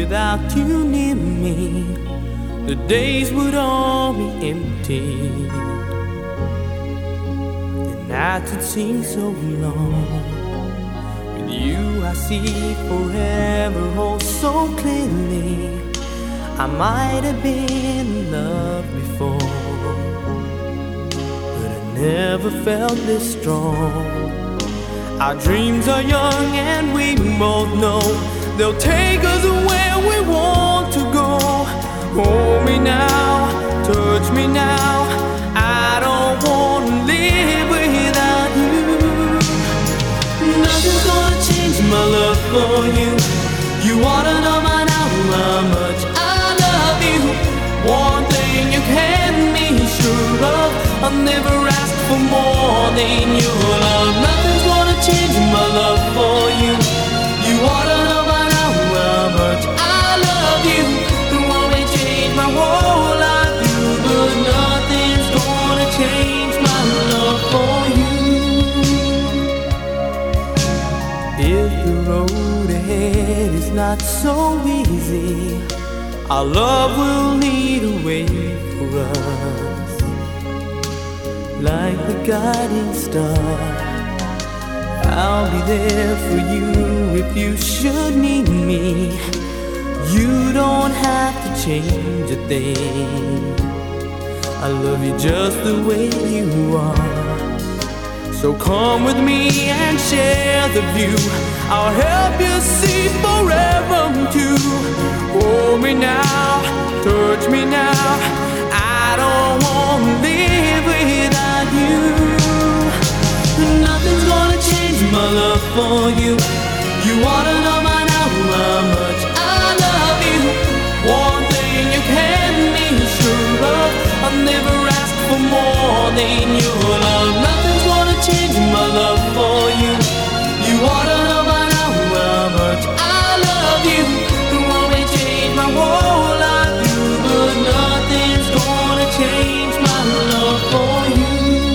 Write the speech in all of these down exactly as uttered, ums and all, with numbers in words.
Without you near me, the days would all be empty. The nights would seem so long. With you I see forever oh so clearly. I might have been in love before, but I never felt this strong. Our dreams are young and we both know they'll take us where we want to go. Hold me now, touch me now. I don't want to live without you. Nothing's gonna change my love for you. You wanna know by now how much I love you. One thing you can be sure of, I'll never ask for more than your love. Nothing's gonna change my love for you. You wanna know by now how much I love you. It won't change my whole life, you, but nothing's gonna change my love for you. If the road ahead is not so easy, our love will lead a way for us, like the guiding star. I'll be there for you if you should need me. You don't have to change a thing. I love you just the way you are. So come with me and share the view. I'll help you see forever too. Hold me now, touch me now. I don't want to live without you. Nothing's gonna change my love for you. You wanna know by now how much I love you. One thing you can be sure of, I'll never ask for more than your love. Nothing's gonna change my love for you. You wanna know by now how much I love you. It won't change my whole life, you, but nothing's gonna change my love for you.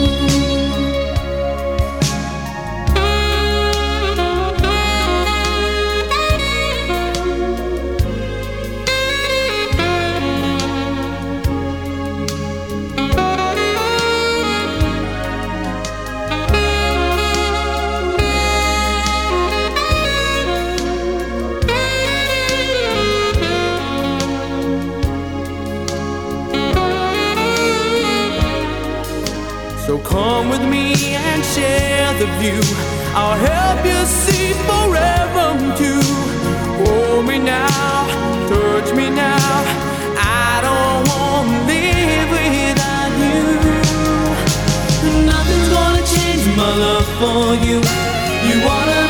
So come with me and share the view. I'll help you see forever too. Hold me now, touch me now. I don't want to live without you. Nothing's gonna change my love for you. You wanna